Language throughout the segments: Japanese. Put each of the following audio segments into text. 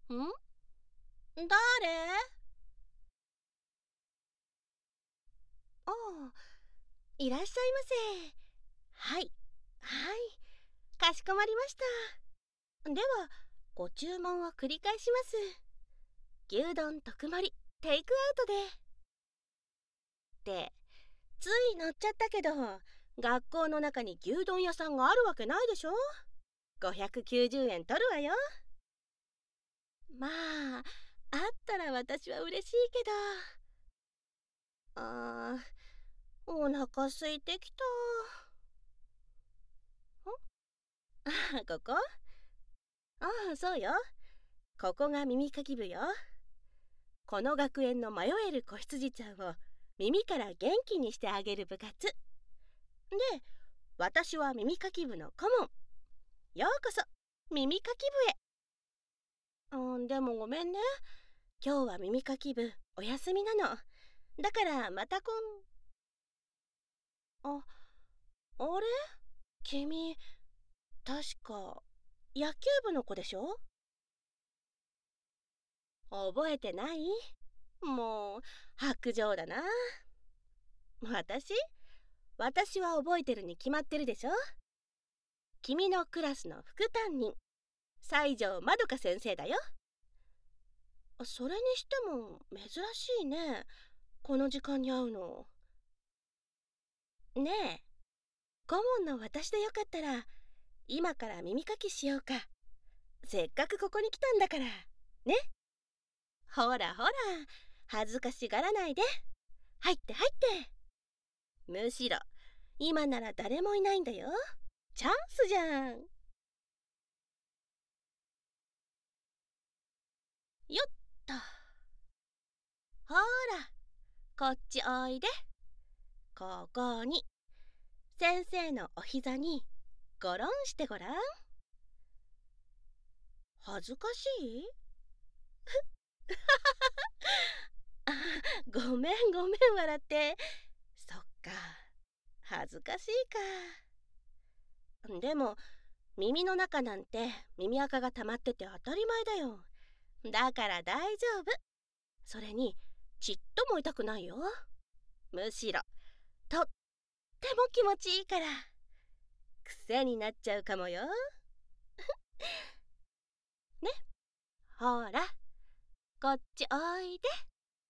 ん？誰？ああ、いらっしゃいませ。はい、はい、かしこまりました。では、ご注文を繰り返します。牛丼特盛り、テイクアウトで。ってつい乗っちゃったけど、学校の中に牛丼屋さんがあるわけないでしょ。590円取るわよ。まあ、あったら私は嬉しいけど。お腹空いてきた。ここ？ああ、そうよ。ここが耳かき部よ。この学園の迷える子羊ちゃんを耳から元気にしてあげる部活。で、私は耳かき部の顧問。ようこそ、耳かき部へ。でもごめんね。今日は耳かき部お休みなの。だからまたあ、あれ？君、確か野球部の子でしょ？覚えてない？もう、白状だな。私？私は覚えてるに決まってるでしょ。君のクラスの副担任、西条まどか先生だよ。それにしても珍しいね。この時間に会うの。ねえ、顧問の私でよかったら、今から耳かきしようか。せっかくここに来たんだから。ね。ほらほら、恥ずかしがらないで。入って入って。むしろ、今なら誰もいないんだよ。チャンスじゃん。よっと。ほら、こっちおいで。ここに。先生のお膝にゴロンしてごらん。恥ずかしい？あ、ごめんごめん笑って。そっか、恥ずかしいか。でも、耳の中なんて耳垢が溜まってて当たり前だよ。だから大丈夫。それに、ちっとも痛くないよ。むしろ、とっても気持ちいいから。癖になっちゃうかもよ。ね、ほら、こっちおいで。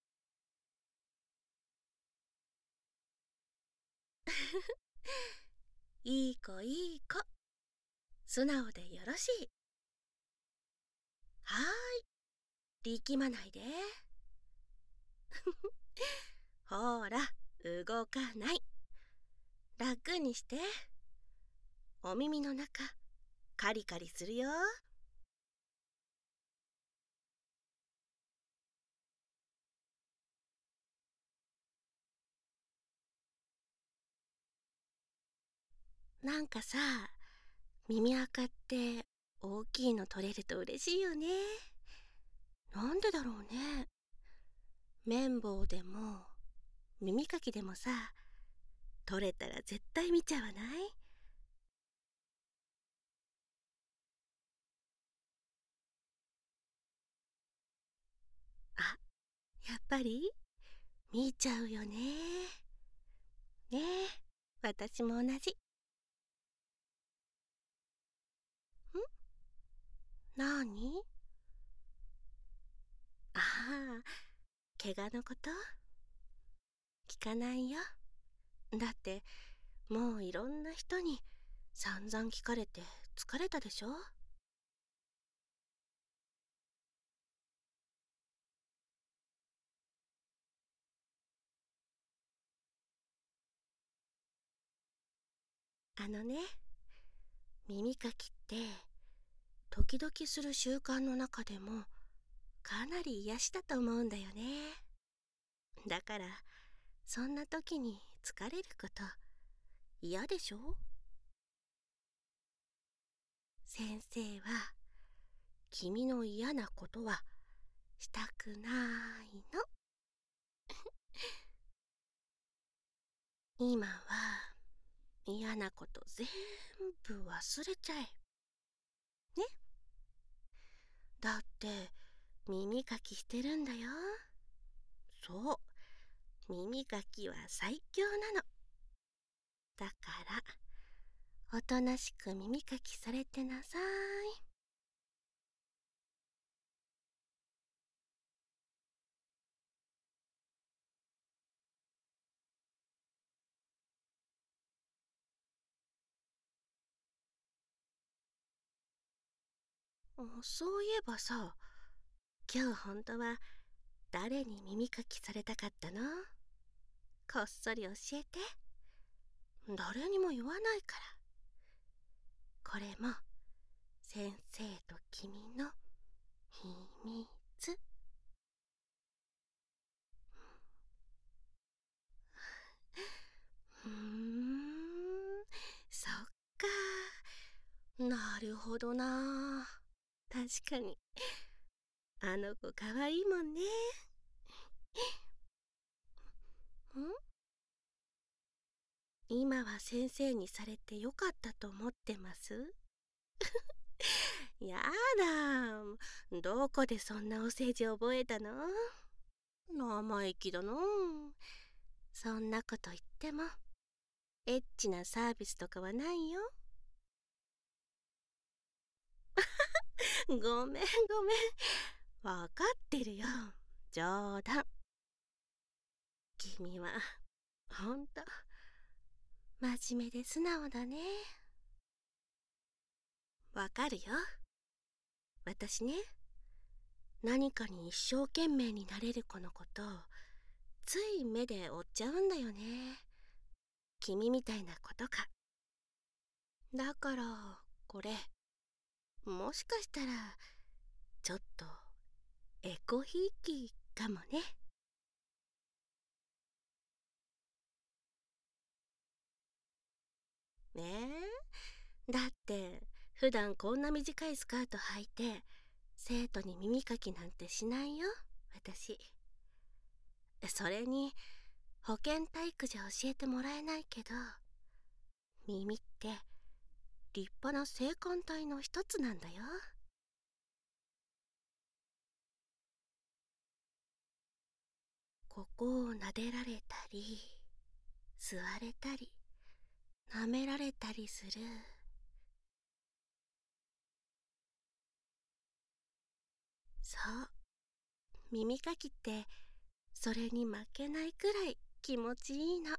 いい子いい子。素直でよろしい。はーい、力まないで。ほら、動かない。楽にして。お耳の中、カリカリするよ。なんかさ、耳垢って大きいの取れると嬉しいよね。なんでだろうね。綿棒でも耳かきでもさ、取れたら絶対見ちゃわない？あ、やっぱり見ちゃうよね。ねえ、私も同じ。なに？ああ、怪我のこと？聞かないよ。だって、もういろんな人に散々聞かれて疲れたでしょ。あのね、耳かきって時々する習慣の中でもかなり癒しだと思うんだよね。だから、そんな時に疲れること嫌でしょ？先生は君の嫌なことはしたくないの。今は嫌なこと全部忘れちゃえ。ね。だって耳かきしてるんだよ。そう、耳かきは最強なの。だからおとなしく耳かきされてなさい。そういえばさ、今日本当は誰に耳かきされたかったの？こっそり教えて。誰にも言わないから。これも先生と君の秘密。そっか。なるほどな。確かにあの子かわいいもんね。今は先生にされてよかったと思ってます？やだ、どこでそんなお世辞覚えたの？生意気だな。そんなこと言ってもエッチなサービスとかはないよ。ごめんごめん、わかってるよ。冗談。君はほんと真面目で素直だね。わかるよ。私ね、何かに一生懸命になれる子のことつい目で追っちゃうんだよね。君みたいなことか。だからこれもしかしたらちょっとエコひいきかもね。ねえ、だって普段こんな短いスカート履いて生徒に耳かきなんてしないよ、私。それに保健体育じゃ教えてもらえないけど、耳って立派な性感帯の一つなんだよ。ここを撫でられたり吸われたり舐められたりする。そう、耳かきってそれに負けないくらい気持ちいいの。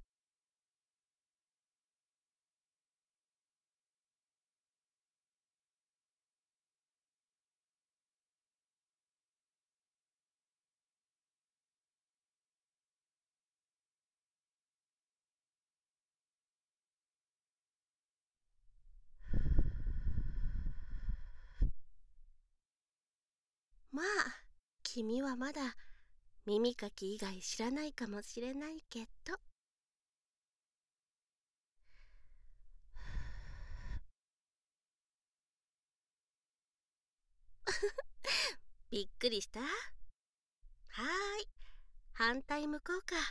まあ、君はまだ耳かき以外知らないかもしれないけど。びっくりした？はーい、反対向こうか。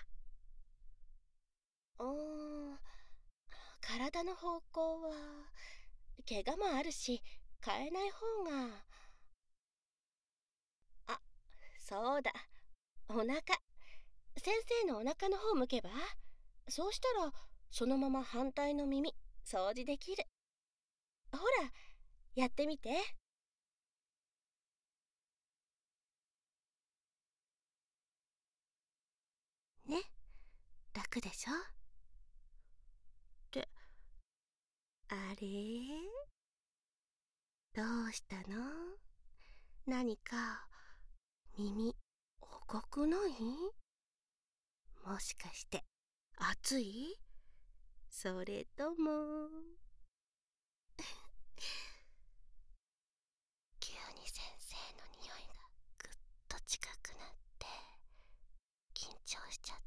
うーん、体の方向は怪我もあるし変えない方が。あ、そうだ、お腹。先生のお腹の方向けば？そうしたらそのまま反対の耳掃除できる。ほら、やってみて。ね、楽でしょ？って、あれ、どうしたの？何か耳重くない？もしかして暑い？それとも急に先生の匂いがぐっと近くなって緊張しちゃった？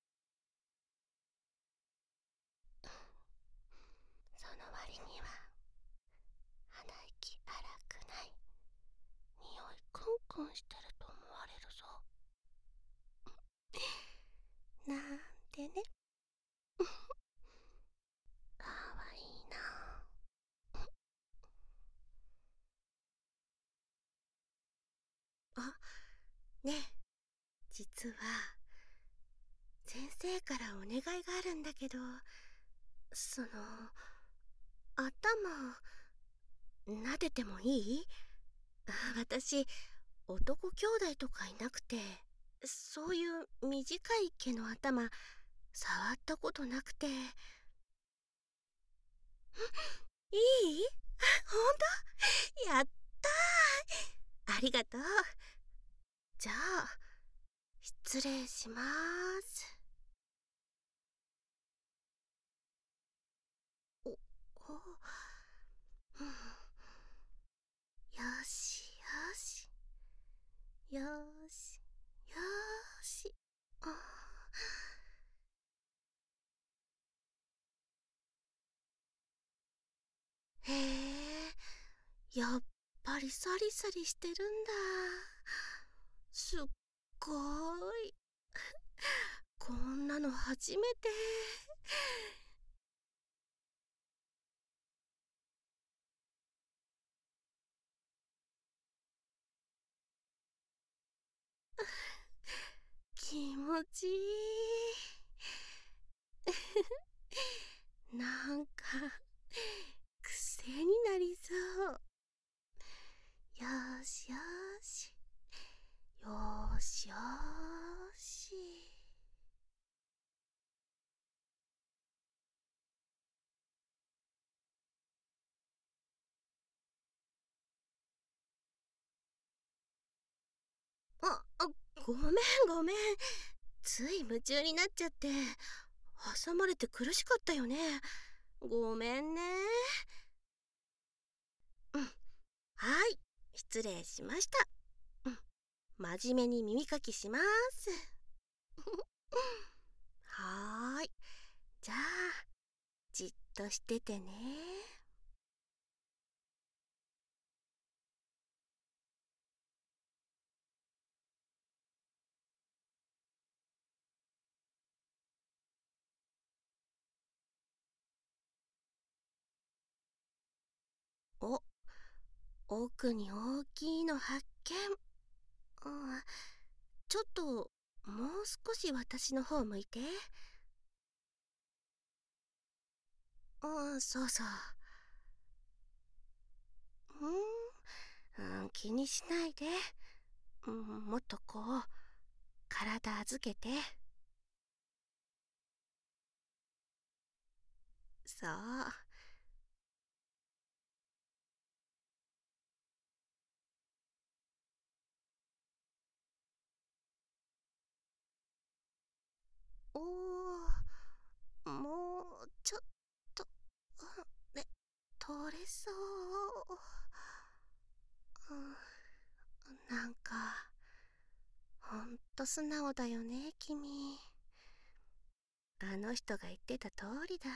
その割には鼻息荒くない？匂いクンクンしてると思われるぞ。なんてね。かわいいな。あ、 ねえ、実は先生からお願いがあるんだけど、その、頭、撫でてもいい？私、男兄弟とかいなくて、そういう短い毛の頭、触ったことなくて。いい？ほんと？やったー！ありがとう。じゃあ、失礼しまーす。お、お、うん、よしよし。よーし、よーし。あへえ、やっぱりサリサリしてるんだ。すっごーい。こんなの初めて。気持ちいい。なんか、癖になりそう。よーしよーし。よーしよーし。あ、ごめんごめん。つい夢中になっちゃって、挟まれて苦しかったよね。ごめんね。うん、はい、失礼しました。うん、真面目に耳かきします。はーい。じゃあ、じっとしててね。お、奥に大きいの発見。うん、ちょっと、もう少し私の方向いて。うん、そうそう。気にしないで。もっとこう、体預けて。そう。おー、もうちょっと、ね、取れそう。なんか、ほんと素直だよね、君。あの人が言ってた通りだ。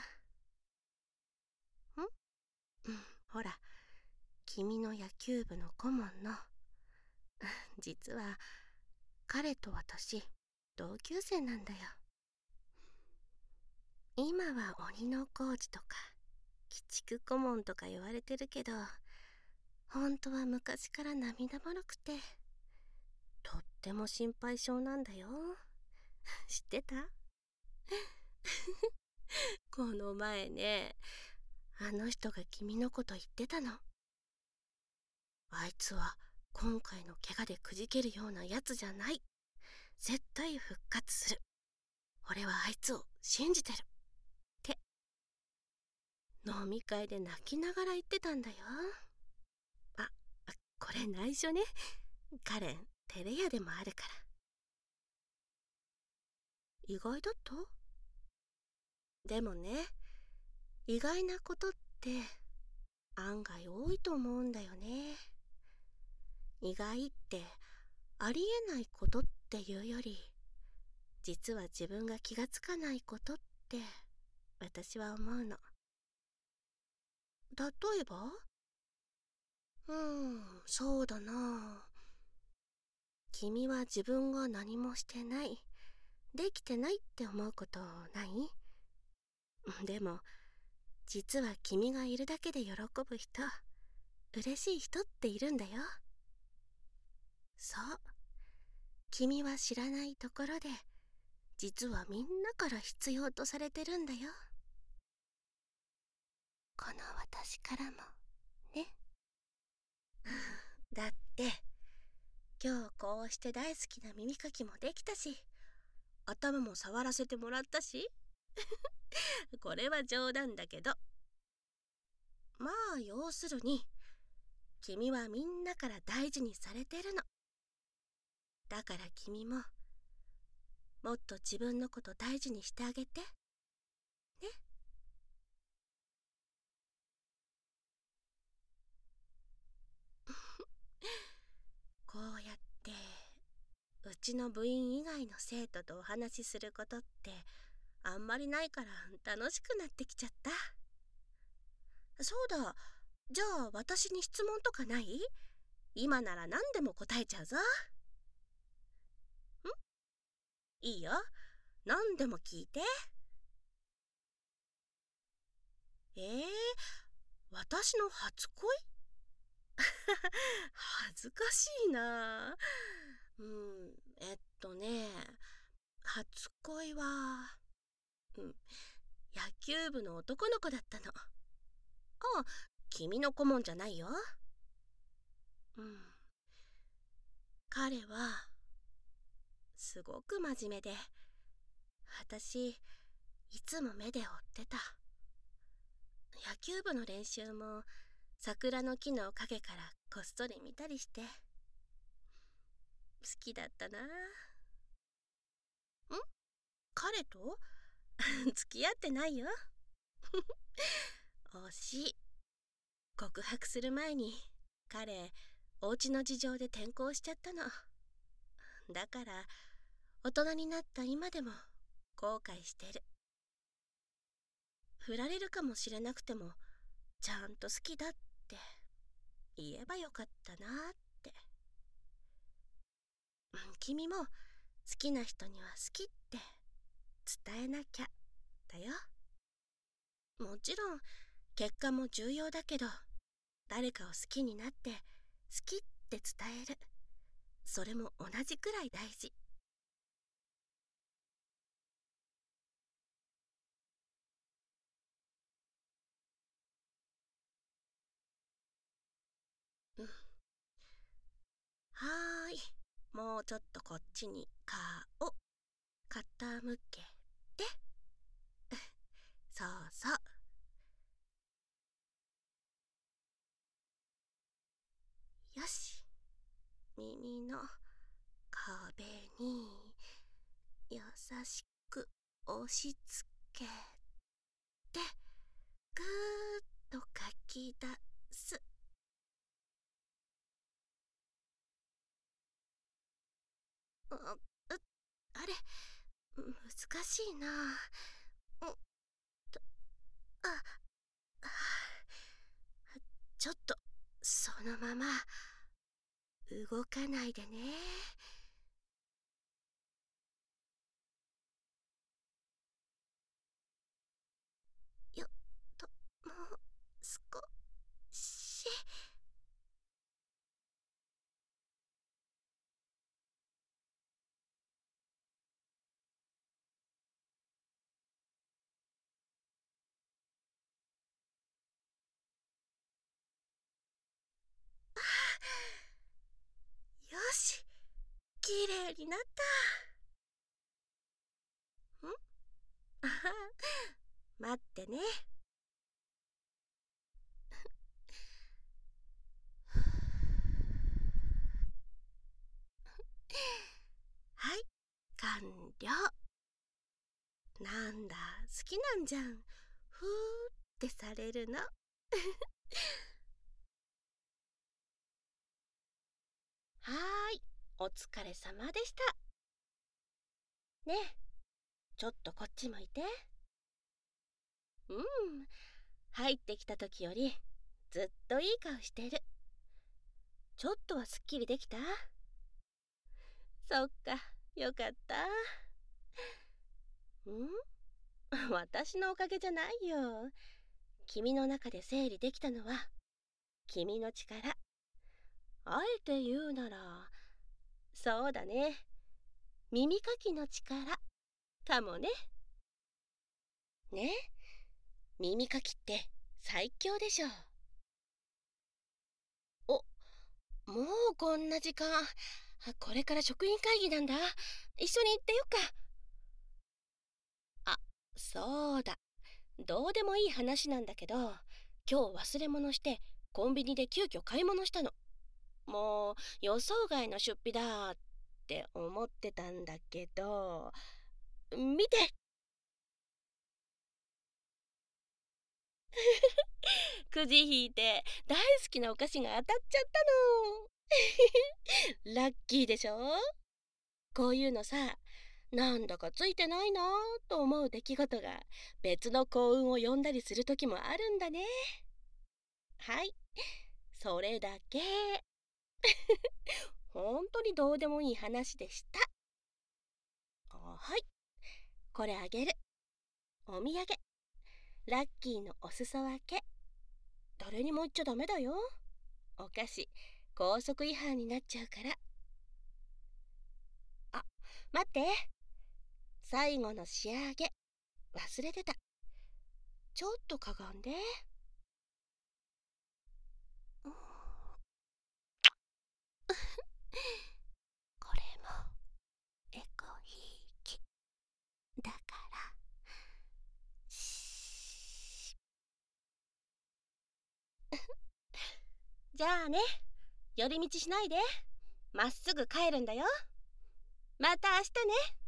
うん、ほら、君の野球部の顧問の。実は、彼と私、同級生なんだよ。今は鬼のコーチとか、鬼畜顧問とか言われてるけど、本当は昔から涙もろくて、とっても心配性なんだよ。知ってた？この前ね、あの人が君のこと言ってたの。あいつは今回の怪我でくじけるようなやつじゃない。絶対復活する。俺はあいつを信じてる。って、飲み会で泣きながら言ってたんだよ。あ、これ内緒ね。カレン、照れ屋でもあるから。意外だった？でもね、意外なことって案外多いと思うんだよね。意外ってありえないことっていうより、実は自分が気がつかないことって私は思うの。例えば？そうだな。君は自分が何もしてない、できてないって思うことない？でも、実は君がいるだけで喜ぶ人、嬉しい人っているんだよ。そう。 君は知らないところで、実はみんなから必要とされてるんだよ。この私からもね。だって今日こうして大好きな耳かきもできたし、頭も触らせてもらったしこれは冗談だけど、まあ要するに君はみんなから大事にされてるの。だから君ももっと自分のこと大事にしてあげてね。こうやってうちの部員以外の生徒とお話しすることってあんまりないから楽しくなってきちゃった。そうだ、じゃあ私に質問とかない？今なら何でも答えちゃうぞ。いいよ、何でも聞いて。私の初恋？恥ずかしいな。初恋は、野球部の男の子だったの。あ、君の顧問じゃないよ。彼はすごく真面目で、私いつも目で追ってた。野球部の練習も桜の木の陰からこっそり見たりして好きだったな。彼と付き合ってないよ。惜しい。告白する前に彼、お家の事情で転校しちゃったの。だから大人になった今でも後悔してる。振られるかもしれなくてもちゃんと好きだって言えばよかったなって。君も好きな人には好きって伝えなきゃだよ。もちろん結果も重要だけど、誰かを好きになって好きって伝える、それも同じくらい大事。はーい、もうちょっとこっちに顔傾けて。そうそう。よし、耳の壁に優しく押し付けて、ぐーっとかき出す。あれ、難しいな。あ、ちょっとそのまま動かないでね。よもう少し。よし、きれいになった。待ってね。はい、完了。なんだ、好きなんじゃん。ふーってされるの。はーい、お疲れ様でした。ねえ、ちょっとこっち向いて。入ってきた時よりずっといい顔してる。ちょっとはすっきりできた？そっか、よかった。私のおかげじゃないよ。君の中で整理できたのは君の力。あえて言うなら、そうだね。 耳かきの力かもね。ね、耳かきって最強でしょ。お、もうこんな時間。これから職員会議なんだ。一緒に行ってよっか。あ、そうだ。どうでもいい話なんだけど、今日忘れ物してコンビニで急遽買い物したの。もう予想外の出費だって思ってたんだけど、見て。くじ引いて大好きなお菓子が当たっちゃったの。ラッキーでしょ。こういうのさ、なんだかついてないなぁと思う出来事が別の幸運を呼んだりする時もあるんだね。はい、それだけ。本当にどうでもいい話でした。はい、これあげる。お土産。ラッキーのお裾分け。誰にも言っちゃダメだよ。お菓子、校則違反になっちゃうから。あ、待って。最後の仕上げ、忘れてた。ちょっとかがんで。これもエコひいきだから。じゃあね、寄り道しないで。まっすぐ帰るんだよ。また明日ね。